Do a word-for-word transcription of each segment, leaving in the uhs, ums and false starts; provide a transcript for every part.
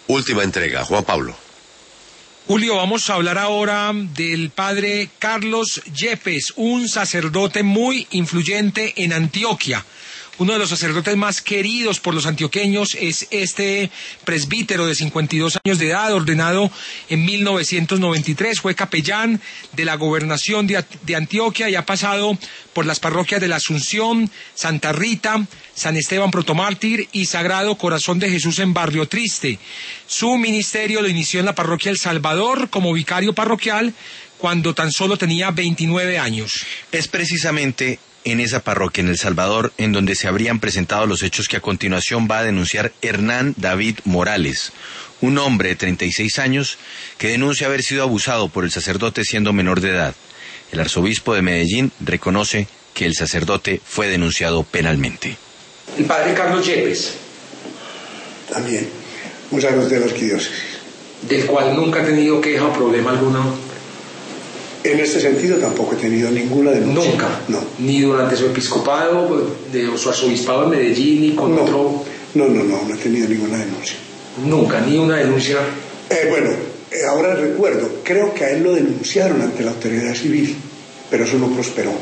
Última entrega, Juan Pablo. Julio, vamos a hablar ahora del padre Carlos Yepes, un sacerdote muy influyente en Antioquia. Uno de los sacerdotes más queridos por los antioqueños es este presbítero de cincuenta y dos años de edad, ordenado en mil novecientos noventa y tres, fue capellán de la gobernación de, de Antioquia y ha pasado por las parroquias de la Asunción, Santa Rita, San Esteban Protomártir y Sagrado Corazón de Jesús en Barrio Triste. Su ministerio lo inició en la parroquia El Salvador como vicario parroquial cuando tan solo tenía veintinueve años. Es precisamente en esa parroquia, en El Salvador, en donde se habrían presentado los hechos que a continuación va a denunciar Hernán David Morales, un hombre de treinta y seis años que denuncia haber sido abusado por el sacerdote siendo menor de edad. El arzobispo de Medellín reconoce que el sacerdote fue denunciado penalmente. El padre Carlos Yepes. También, un sacerdote de la arquidiócesis. Del cual nunca ha tenido queja o problema alguno. En este sentido tampoco he tenido ninguna denuncia. ¿Nunca? No. ¿Ni durante su episcopado, de su arzobispado en Medellín, ni con no. otro? No, no, no, no he tenido ninguna denuncia. Nunca, ni una denuncia. Eh, bueno, eh, ahora recuerdo, creo que a él lo denunciaron ante la autoridad civil, pero eso no prosperó.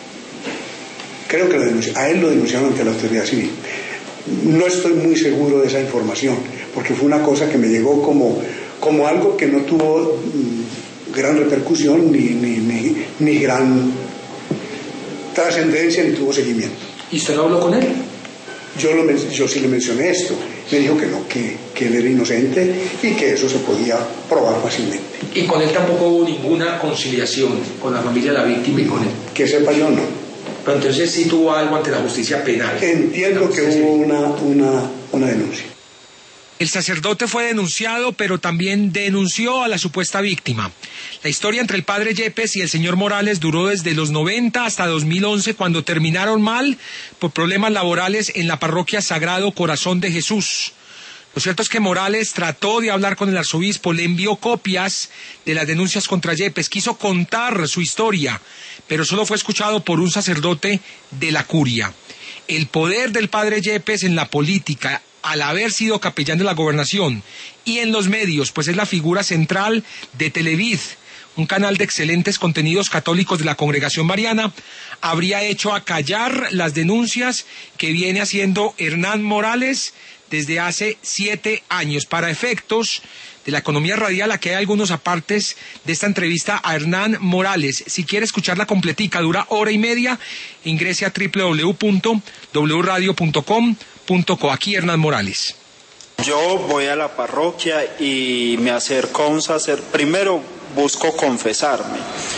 Creo que lo denunci- a él lo denunciaron ante la autoridad civil. No estoy muy seguro de esa información, porque fue una cosa que me llegó como, como algo que no tuvo mmm, gran repercusión, ni, ni, ni, ni gran trascendencia, ni tuvo seguimiento. ¿Y usted no habló con él? Yo, lo, yo sí le mencioné esto. Me dijo que no, que, que él era inocente y que eso se podía probar fácilmente. ¿Y con él tampoco hubo ninguna conciliación con la familia de la víctima y con él? Que sepa yo, no. Pero entonces sí tuvo algo ante la justicia penal. Entiendo que hubo una, una, una denuncia. El sacerdote fue denunciado, pero también denunció a la supuesta víctima. La historia entre el padre Yepes y el señor Morales duró desde los noventa hasta dos mil once, cuando terminaron mal por problemas laborales en la parroquia Sagrado Corazón de Jesús. Lo cierto es que Morales trató de hablar con el arzobispo, le envió copias de las denuncias contra Yepes, quiso contar su historia, pero solo fue escuchado por un sacerdote de la curia. El poder del padre Yepes en la política, al haber sido capellán de la gobernación, y en los medios, pues es la figura central de Televid, un canal de excelentes contenidos católicos de la Congregación Mariana, habría hecho acallar las denuncias que viene haciendo Hernán Morales desde hace siete años. Para efectos de la economía radial, aquí hay algunos apartes de esta entrevista a Hernán Morales. Si quiere escucharla completica, dura hora y media, ingrese a doble u doble u doble u punto w radio punto com punto co. Aquí Hernán Morales. Yo voy a la parroquia y me acerco a un sacerdote. Primero busco confesarme.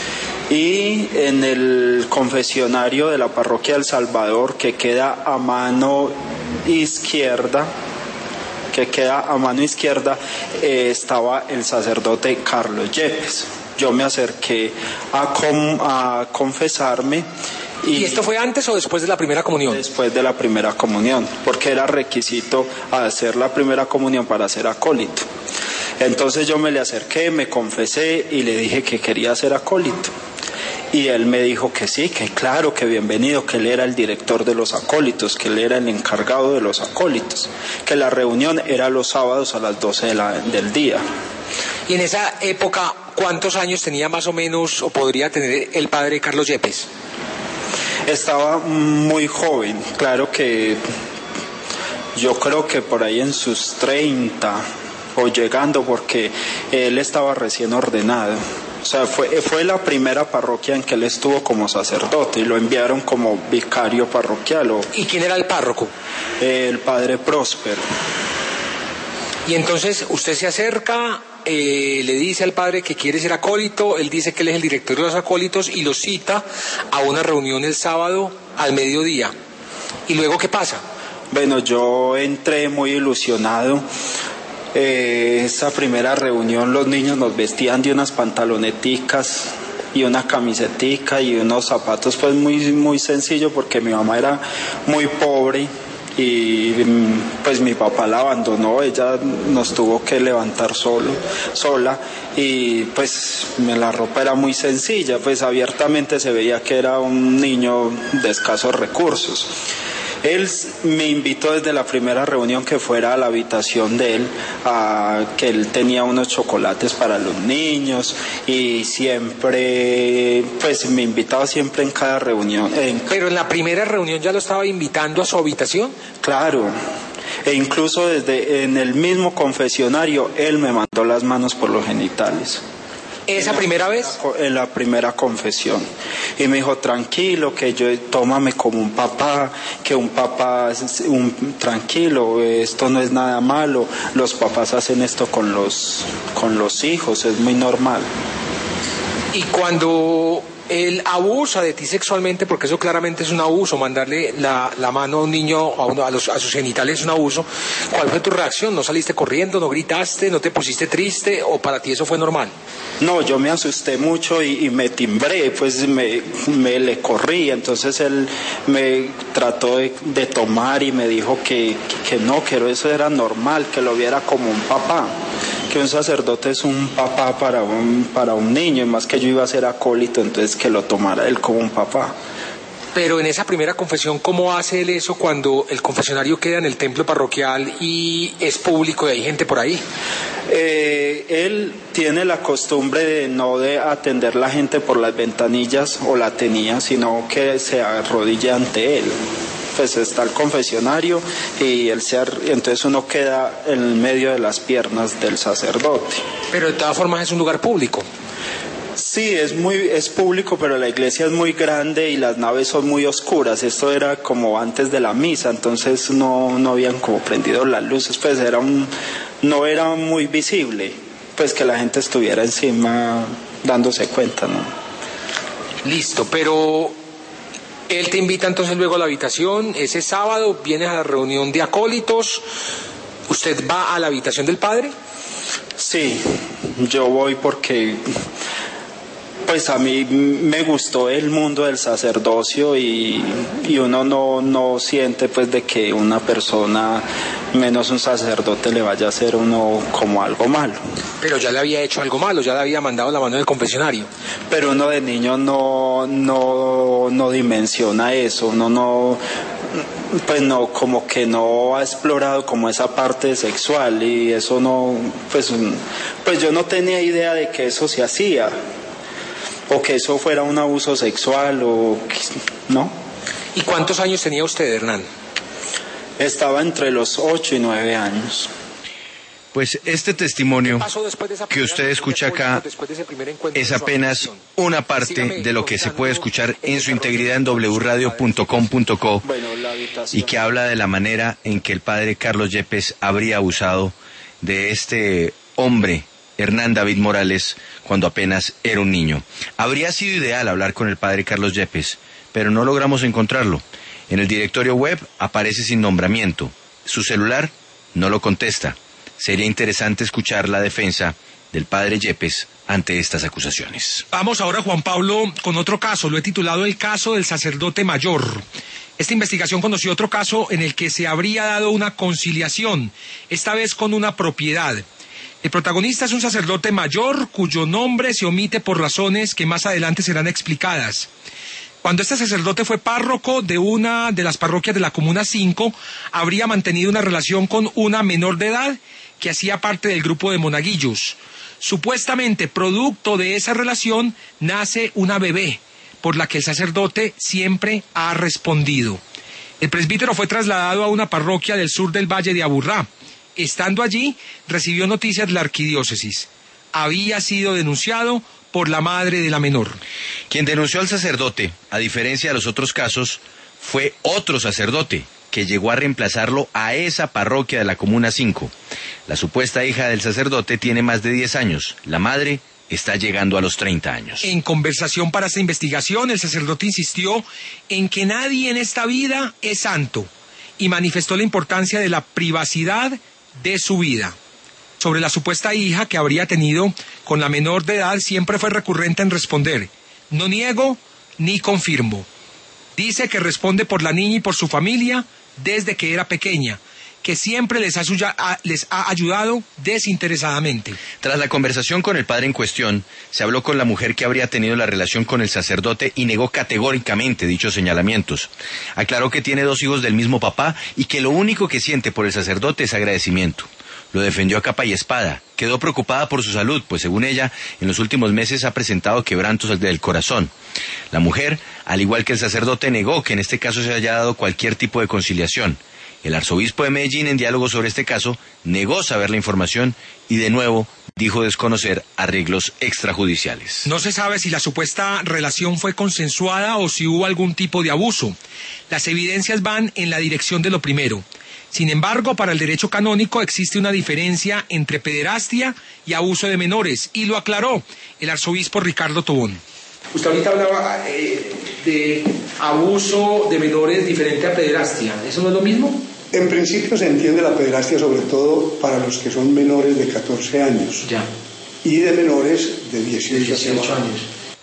Y en el confesionario de la parroquia El Salvador, que queda a mano izquierda, que queda a mano izquierda, eh, estaba el sacerdote Carlos Yepes. Yo me acerqué a, com, a confesarme. Y, ¿Y esto fue antes o después de la primera comunión? Después de la primera comunión, porque era requisito hacer la primera comunión para ser acólito. Entonces yo me le acerqué, me confesé y le dije que quería ser acólito. Y él me dijo que sí, que claro, que bienvenido, que él era el director de los acólitos, que él era el encargado de los acólitos, que la reunión era los sábados a las doce de la, del día. Y en esa época, ¿cuántos años tenía más o menos, o podría tener el padre Carlos Yepes? Estaba muy joven, claro que yo creo que por ahí en sus treinta o llegando, porque él estaba recién ordenado. O sea, fue, fue la primera parroquia en que él estuvo como sacerdote y lo enviaron como vicario parroquial. O, ¿Y quién era el párroco? El padre Próspero. Y entonces usted se acerca, eh, le dice al padre que quiere ser acólito, él dice que él es el director de los acólitos y lo cita a una reunión el sábado al mediodía. ¿Y luego qué pasa? Bueno, yo entré muy ilusionado. Eh, esa primera reunión los niños nos vestían de unas pantaloneticas y una camisetica y unos zapatos pues muy, muy sencillo, porque mi mamá era muy pobre y pues mi papá la abandonó, ella nos tuvo que levantar solo, sola, y pues la ropa era muy sencilla, pues abiertamente se veía que era un niño de escasos recursos. Él me invitó desde la primera reunión que fuera a la habitación de él, a que él tenía unos chocolates para los niños y siempre, pues me invitaba siempre en cada reunión. En... Pero en la primera reunión ya lo estaba invitando a su habitación. Claro. E incluso desde en el mismo confesionario él me mandó las manos por los genitales. ¿Esa en primera la, vez? En la primera confesión. Y me dijo, tranquilo, que yo, tómame como un papá, que un papá, un, tranquilo, esto no es nada malo, los papás hacen esto con los, con los hijos, es muy normal. Y cuando él abusa de ti sexualmente, porque eso claramente es un abuso, mandarle la, la mano a un niño, a, uno, a, los, a sus genitales es un abuso, ¿cuál fue tu reacción? ¿No saliste corriendo, no gritaste, no te pusiste triste o para ti eso fue normal? No, yo me asusté mucho y, y me timbré, pues me, me le corrí, entonces él me trató de, de tomar y me dijo que, que, que no, que eso era normal, que lo viera como un papá, que un sacerdote es un papá para un, para un niño, y más que yo iba a ser acólito, entonces que lo tomara él como un papá. Pero en esa primera confesión, ¿cómo hace él eso cuando el confesionario queda en el templo parroquial y es público y hay gente por ahí? Eh, él tiene la costumbre de no de atender la gente por las ventanillas, o la tenía, sino que se arrodilla ante él. Pues está el confesionario y él se ar... entonces uno queda en medio de las piernas del sacerdote. Pero de todas formas es un lugar público. Sí, es muy es público, pero la iglesia es muy grande y las naves son muy oscuras. Esto era como antes de la misa, entonces no no habían como prendido las luces, pues era un no era muy visible, pues que la gente estuviera encima dándose cuenta, ¿no? Listo, pero él te invita entonces luego a la habitación, ese sábado vienes a la reunión de acólitos, ¿usted va a la habitación del padre? Sí, yo voy porque pues a mí me gustó el mundo del sacerdocio y, y uno no, no siente pues de que una persona, menos un sacerdote, le vaya a hacer uno como algo malo. Pero ya le había hecho algo malo, ya le había mandado la mano del confesionario. Pero uno de niño no, no, no dimensiona eso, uno no, pues no, como que no ha explorado como esa parte sexual y eso no, pues, pues yo no tenía idea de que eso se hacía. O que eso fuera un abuso sexual, o ¿no? ¿Y cuántos años tenía usted, Hernán? Estaba entre los ocho y nueve años. Pues este testimonio que usted escucha acá es apenas una parte de lo que se puede escuchar en su integridad en doble u radio punto com punto co y que habla de la manera en que el padre Carlos Yepes habría abusado de este hombre, Hernán David Morales, cuando apenas era un niño. Habría sido ideal hablar con el padre Carlos Yepes, pero no logramos encontrarlo. En el directorio web aparece sin nombramiento. Su celular no lo contesta. Sería interesante escuchar la defensa del padre Yepes ante estas acusaciones. Vamos ahora, Juan Pablo, con otro caso. Lo he titulado El caso del sacerdote mayor. Esta investigación conoció otro caso en el que se habría dado una conciliación, esta vez con una propiedad. El protagonista es un sacerdote mayor cuyo nombre se omite por razones que más adelante serán explicadas. Cuando este sacerdote fue párroco de una de las parroquias de la Comuna cinco, habría mantenido una relación con una menor de edad que hacía parte del grupo de monaguillos. Supuestamente, producto de esa relación, nace una bebé, por la que el sacerdote siempre ha respondido. El presbítero fue trasladado a una parroquia del sur del Valle de Aburrá. Estando allí, recibió noticias de la arquidiócesis. Había sido denunciado por la madre de la menor. Quien denunció al sacerdote, a diferencia de los otros casos, fue otro sacerdote que llegó a reemplazarlo a esa parroquia de la Comuna cinco. La supuesta hija del sacerdote tiene más de diez años. La madre está llegando a los treinta años. En conversación para esta investigación, el sacerdote insistió en que nadie en esta vida es santo y manifestó la importancia de la privacidad de su vida. Sobre la supuesta hija que habría tenido con la menor de edad, siempre fue recurrente en responder: no niego ni confirmo. Dice que responde por la niña y por su familia desde que era pequeña, que siempre les ha, suya, a, les ha ayudado desinteresadamente. Tras la conversación con el padre en cuestión, se habló con la mujer que habría tenido la relación con el sacerdote y negó categóricamente dichos señalamientos. Aclaró que tiene dos hijos del mismo papá y que lo único que siente por el sacerdote es agradecimiento. Lo defendió a capa y espada. Quedó preocupada por su salud, pues según ella, en los últimos meses ha presentado quebrantos del corazón. La mujer, al igual que el sacerdote, negó que en este caso se haya dado cualquier tipo de conciliación. El arzobispo de Medellín, en diálogo sobre este caso, negó saber la información y de nuevo dijo desconocer arreglos extrajudiciales. No se sabe si la supuesta relación fue consensuada o si hubo algún tipo de abuso. Las evidencias van en la dirección de lo primero. Sin embargo, para el derecho canónico existe una diferencia entre pederastia y abuso de menores, y lo aclaró el arzobispo Ricardo Tobón. Usted ahorita hablaba eh, de abuso de menores diferente a pederastia. ¿Eso no es lo mismo? En principio se entiende la pederastia sobre todo para los que son menores de catorce años. Ya. Y de menores de dieciocho años.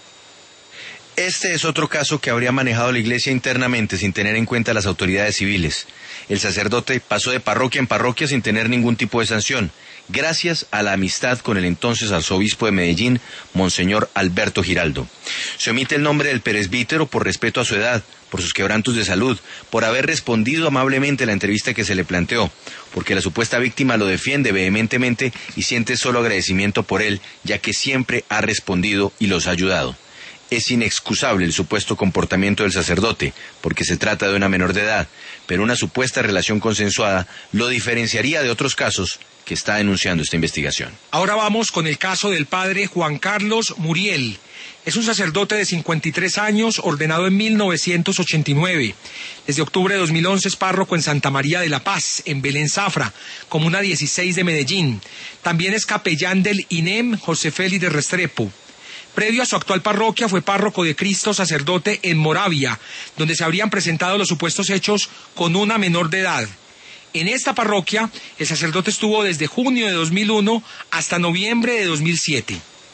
Este es otro caso que habría manejado la Iglesia internamente sin tener en cuenta las autoridades civiles. El sacerdote pasó de parroquia en parroquia sin tener ningún tipo de sanción, gracias a la amistad con el entonces arzobispo de Medellín, Monseñor Alberto Giraldo. Se omite el nombre del presbítero por respeto a su edad, por sus quebrantos de salud, por haber respondido amablemente a la entrevista que se le planteó, porque la supuesta víctima lo defiende vehementemente y siente solo agradecimiento por él, ya que siempre ha respondido y los ha ayudado. Es inexcusable el supuesto comportamiento del sacerdote, porque se trata de una menor de edad, pero una supuesta relación consensuada lo diferenciaría de otros casos que está denunciando esta investigación. Ahora vamos con el caso del padre Juan Carlos Muriel. Es un sacerdote de cincuenta y tres años, ordenado en mil novecientos ochenta y nueve. Desde octubre de dos mil once es párroco en Santa María de la Paz, en Belén Zafra, comuna dieciséis de Medellín. También es capellán del I N E M José Félix de Restrepo. Previo a su actual parroquia fue párroco de Cristo Sacerdote en Moravia, donde se habrían presentado los supuestos hechos con una menor de edad. En esta parroquia, el sacerdote estuvo desde junio de dos mil uno hasta noviembre de dos mil siete.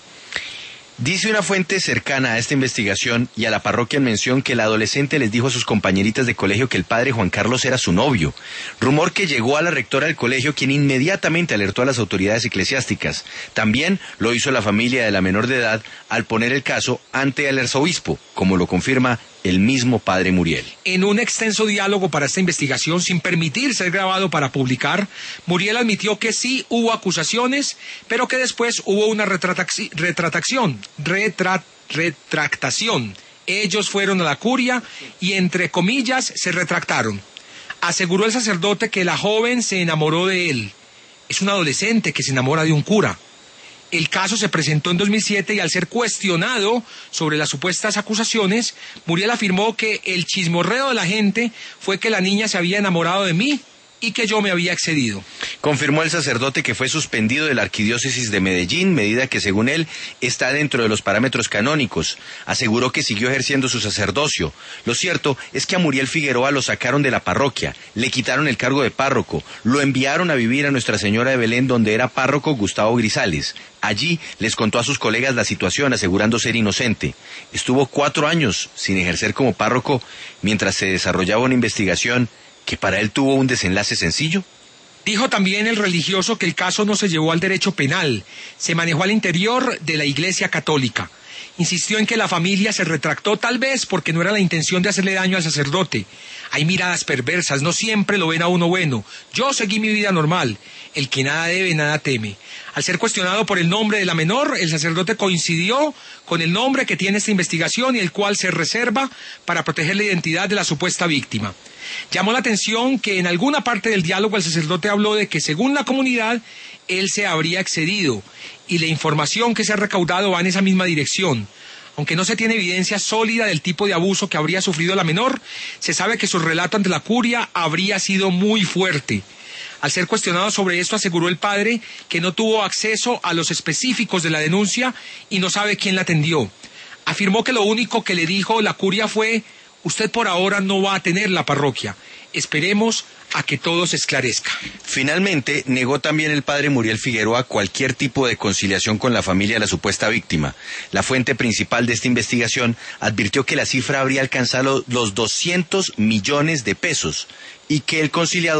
Dice una fuente cercana a esta investigación y a la parroquia en mención que el adolescente les dijo a sus compañeritas de colegio que el padre Juan Carlos era su novio, rumor que llegó a la rectora del colegio, quien inmediatamente alertó a las autoridades eclesiásticas. También lo hizo la familia de la menor de edad al poner el caso ante el arzobispo, como lo confirma el mismo padre Muriel. En un extenso diálogo para esta investigación, sin permitir ser grabado para publicar, Muriel admitió que sí hubo acusaciones, pero que después hubo una retrataci- retratación, retra- retractación. Ellos fueron a la curia y, entre comillas, se retractaron. Aseguró el sacerdote que la joven se enamoró de él. Es un adolescente que se enamora de un cura. El caso se presentó en dos mil siete y al ser cuestionado sobre las supuestas acusaciones, Muriel afirmó que el chismorreo de la gente fue que la niña se había enamorado de mí y que yo me había excedido. Confirmó el sacerdote que fue suspendido de la arquidiócesis de Medellín, medida que según él está dentro de los parámetros canónicos. Aseguró que siguió ejerciendo su sacerdocio. Lo cierto es que a Muriel Figueroa lo sacaron de la parroquia, le quitaron el cargo de párroco, lo enviaron a vivir a Nuestra Señora de Belén, donde era párroco Gustavo Grisales. Allí les contó a sus colegas la situación, asegurando ser inocente. Estuvo cuatro años sin ejercer como párroco mientras se desarrollaba una investigación que para él tuvo un desenlace sencillo. Dijo también el religioso que el caso no se llevó al derecho penal, se manejó al interior de la Iglesia Católica. Insistió en que la familia se retractó tal vez porque no era la intención de hacerle daño al sacerdote. Hay miradas perversas, no siempre lo ven a uno bueno. Yo seguí mi vida normal. El que nada debe, nada teme. Al ser cuestionado por el nombre de la menor, el sacerdote coincidió con el nombre que tiene esta investigación y el cual se reserva para proteger la identidad de la supuesta víctima. Llamó la atención que en alguna parte del diálogo el sacerdote habló de que según la comunidad él se habría excedido y la información que se ha recaudado va en esa misma dirección. Aunque no se tiene evidencia sólida del tipo de abuso que habría sufrido la menor, se sabe que su relato ante la curia habría sido muy fuerte. Al ser cuestionado sobre esto, aseguró el padre que no tuvo acceso a los específicos de la denuncia y no sabe quién la atendió. Afirmó que lo único que le dijo la curia fue: usted por ahora no va a tener la parroquia. Esperemos a que todo se esclarezca. Finalmente, negó también el padre Muriel Figueroa cualquier tipo de conciliación con la familia de la supuesta víctima. La fuente principal de esta investigación advirtió que la cifra habría alcanzado los doscientos millones de pesos y que el conciliador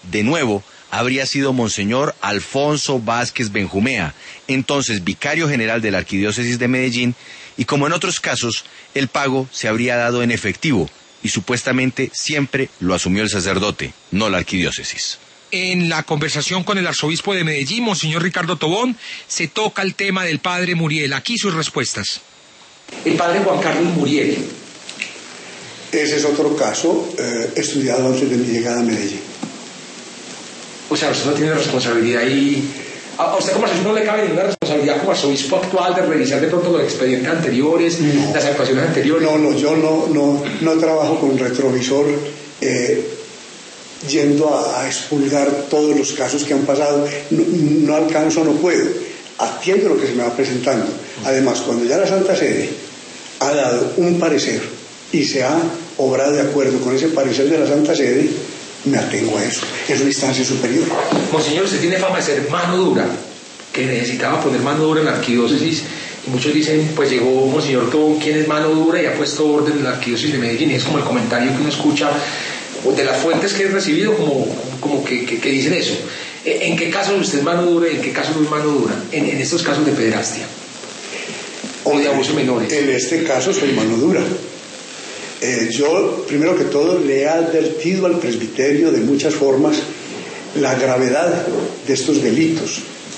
de nuevo, habría sido Monseñor Alfonso Vázquez Benjumea, entonces vicario general de la Arquidiócesis de Medellín, y como en otros casos, el pago se habría dado en efectivo, y supuestamente siempre lo asumió el sacerdote, no la arquidiócesis. En la conversación con el arzobispo de Medellín, Monseñor Ricardo Tobón, se toca el tema del padre Muriel. Aquí sus respuestas. El padre Juan Carlos Muriel. Ese es otro caso eh, estudiado antes de mi llegada a Medellín. O sea, usted no tiene responsabilidad ahí. A usted como arzobispo no le cabe ninguna responsabilidad como arzobispo actual de revisar de pronto los expedientes anteriores, no, las actuaciones anteriores. No, no, yo no, no, no trabajo con retrovisor eh, yendo a, a expulgar todos los casos que han pasado. No, no alcanzo, no puedo. Atiendo lo que se me va presentando. Además, cuando ya la Santa Sede ha dado un parecer y se ha obrado de acuerdo con ese parecer de la Santa Sede, me atengo a eso. Es una instancia superior. Monseñor, usted tiene fama de ser mano dura, que necesitaba poner mano dura en la arquidiócesis, y muchos dicen, pues llegó Monseñor Tobón, quien es mano dura y ha puesto orden en la arquidiócesis de Medellín, y es como el comentario que uno escucha de las fuentes que he recibido, como, como que, que, que dicen eso. ¿En qué casos usted es mano dura y en qué casos no es mano dura? En, en estos casos de pederastia o de abuso menores. En este caso soy mano dura. Eh, yo, primero que todo, le he advertido al presbiterio de muchas formas la gravedad de estos delitos,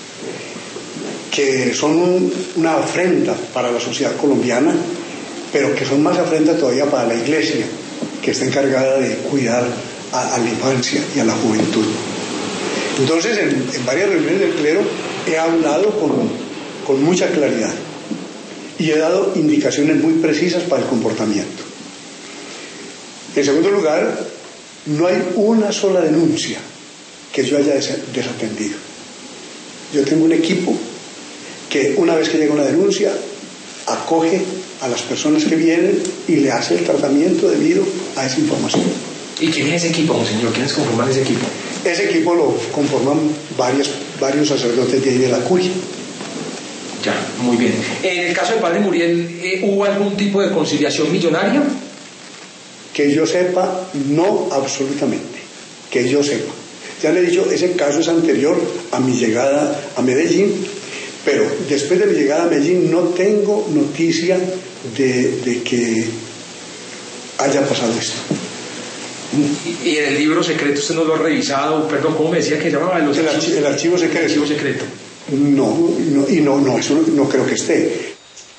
que son un, una afrenta para la sociedad colombiana, pero que son más afrenta todavía para la Iglesia, que está encargada de cuidar a, a la infancia y a la juventud. Entonces, en, en varias reuniones del clero he hablado con, con mucha claridad y he dado indicaciones muy precisas para el comportamiento. En segundo lugar, no hay una sola denuncia que yo haya desatendido. Yo tengo un equipo que una vez que llega una denuncia, acoge a las personas que vienen y le hace el tratamiento debido a esa información. ¿Y quién es ese equipo, monseñor? ¿Quiénes conforman ese equipo? Ese equipo lo conforman varios, varios sacerdotes de ahí de la curia. Ya, muy bien. En el caso del padre Muriel, ¿eh, ¿hubo algún tipo de conciliación millonaria? Que yo sepa, no absolutamente. Que yo sepa. Ya le he dicho, ese caso es anterior a mi llegada a Medellín, pero después de mi llegada a Medellín no tengo noticia de, de que haya pasado esto. ¿Y, y en el libro secreto usted no lo ha revisado? Perdón, ¿cómo me decía que llamaba? Los el, archi el archivo secreto. El archivo secreto. No, no, y no, no, eso no, no creo que esté.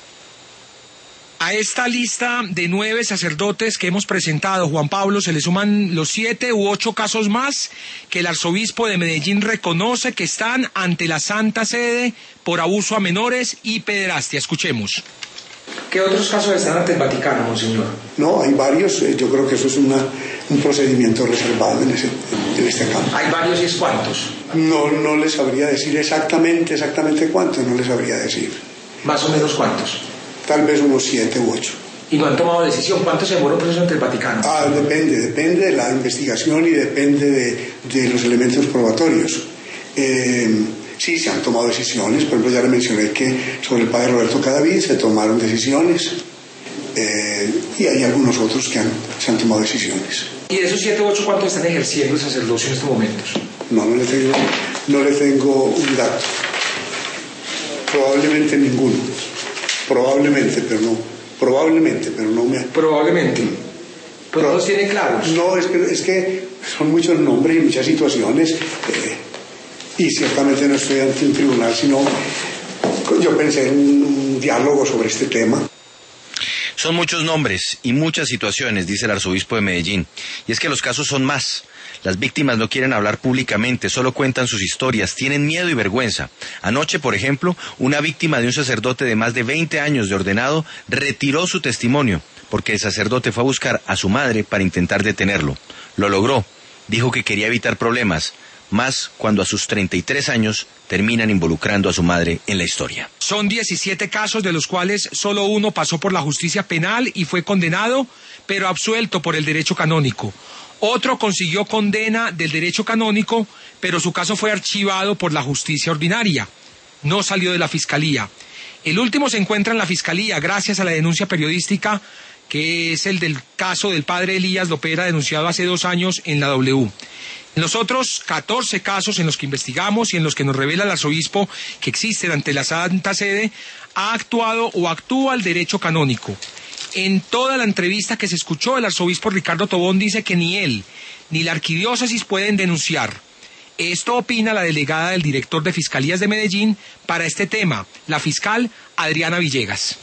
A esta lista de nueve sacerdotes que hemos presentado, Juan Pablo, se le suman los siete u ocho casos más que el arzobispo de Medellín reconoce que están ante la Santa Sede por abuso a menores y pederastia. Escuchemos. ¿Qué otros casos están ante el Vaticano, monseñor? No, hay varios. Yo creo que eso es una, un procedimiento reservado en, ese, en este campo. ¿Hay varios y es cuántos? No, no les sabría decir exactamente, exactamente cuántos, no les sabría decir. ¿Más o menos cuántos? Tal vez unos siete u ocho. ¿Y no han tomado decisión? ¿Cuánto se demora un proceso ante el Vaticano? Ah, depende, depende de la investigación y depende de, de los elementos probatorios. Eh, sí, se han tomado decisiones, por ejemplo ya le mencioné que sobre el padre Roberto Cadavid se tomaron decisiones, eh, y hay algunos otros que han, se han tomado decisiones. ¿Y de esos siete u ocho cuántos están ejerciendo el sacerdocio en estos momentos? No, no le tengo, no le tengo un dato. Probablemente ninguno. Probablemente, pero no. Probablemente, pero no me... Probablemente. Pero no los tiene claros. No, es que, es que son muchos nombres y muchas situaciones, eh, y ciertamente no estoy ante un tribunal, sino yo pensé en un, un diálogo sobre este tema. Son muchos nombres y muchas situaciones, dice el arzobispo de Medellín, y es que los casos son más. Las víctimas no quieren hablar públicamente, solo cuentan sus historias, tienen miedo y vergüenza. Anoche, por ejemplo, una víctima de un sacerdote de más de veinte años de ordenado retiró su testimonio, porque el sacerdote fue a buscar a su madre para intentar detenerlo. Lo logró, dijo que quería evitar problemas, más cuando a sus treinta y tres años terminan involucrando a su madre en la historia. Son diecisiete casos, de los cuales solo uno pasó por la justicia penal y fue condenado, pero absuelto por el derecho canónico. Otro consiguió condena del derecho canónico, pero su caso fue archivado por la justicia ordinaria. No salió de la fiscalía. El último se encuentra en la fiscalía gracias a la denuncia periodística, que es el del caso del padre Elías Lopera, denunciado hace dos años en la W. En los otros catorce casos en los que investigamos y en los que nos revela el arzobispo que existen ante la Santa Sede, ha actuado o actúa el derecho canónico. En toda la entrevista que se escuchó, el arzobispo Ricardo Tobón dice que ni él ni la arquidiócesis pueden denunciar. Esto opina la delegada del director de Fiscalías de Medellín para este tema, la fiscal Adriana Villegas.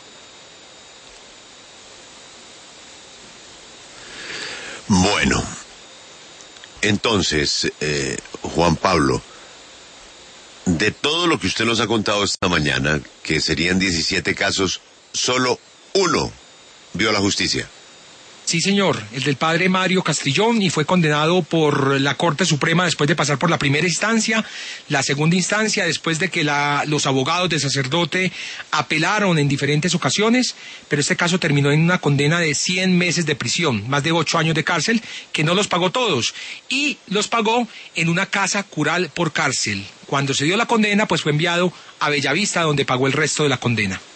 Bueno, entonces, eh, Juan Pablo, de todo lo que usted nos ha contado esta mañana, que serían diecisiete casos, solo uno vio la justicia. Sí, señor, el del padre Mario Castrillón, y fue condenado por la Corte Suprema después de pasar por la primera instancia, la segunda instancia, después de que la, los abogados del sacerdote apelaron en diferentes ocasiones, pero este caso terminó en una condena de cien meses de prisión, más de ocho años de cárcel, que no los pagó todos, y los pagó en una casa cural por cárcel. Cuando se dio la condena, pues fue enviado a Bellavista, donde pagó el resto de la condena.